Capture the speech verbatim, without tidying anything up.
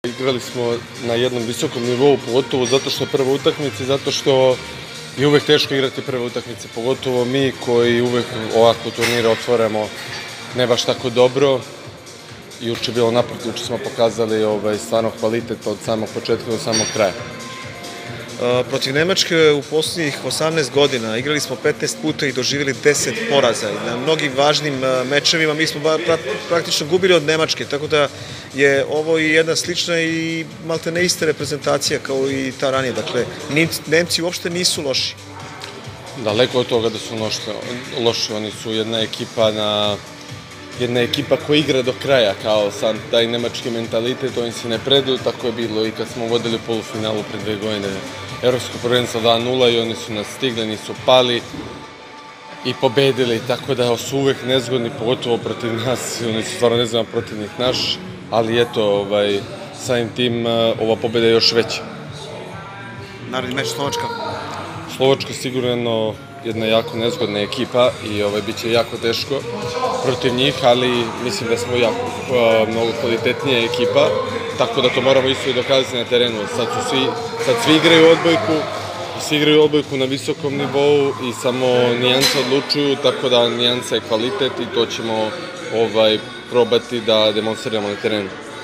Igrali smo na jednom visokom nivou, pogotovo zato što je prva utakmica i zato što je uvek teško igrati prve utakmice, pogotovo mi koji uvek ovako turnire otvoremo ne baš tako dobro. Juče je bilo naprotiv, juče smo pokazali ovaj, stvarno kvalitet od samog početka do samog kraja. Protiv Nemačke u poslednjih osamnaest godina igrali smo petnaest puta i doživjeli deset poraza. Na mnogim važnim mečevima mi smo praktično gubili od Nemačke, tako da je ovo i jedna slična i malte ne ista reprezentacija kao i ta ranije. Dakle, Nemci uopšte nisu loši. Daleko od toga da su loši, oni su jedna ekipa na... jedna ekipa koja igra do kraja, kao sam taj nemački mentalitet, oni se ne predaju, tako je bilo i kad smo vodili polufinalu pre dve godine Evropsko prvenstvo dva nula i oni su nas stigli, nisu pali i pobedili, tako da su uvek nezgodni, pogotovo protiv nas, oni su stvarno nezgodni protivnik naš, ali eto, samim tim ova pobeda je još veća. Naredni meč Slovačka? Slovačka sigurno jedna jako nezgodna ekipa i bit će jako teško protiv njih, ali mislim da smo jako mnogo kvalitetnija ekipa, tako da to moramo isto i dokazati na terenu. Sad svi igraju odbojku, svi igraju odbojku na visokom nivou i samo nijanse odlučuju, tako da nijansa je kvalitet i to ćemo probati da demonstriramo na terenu.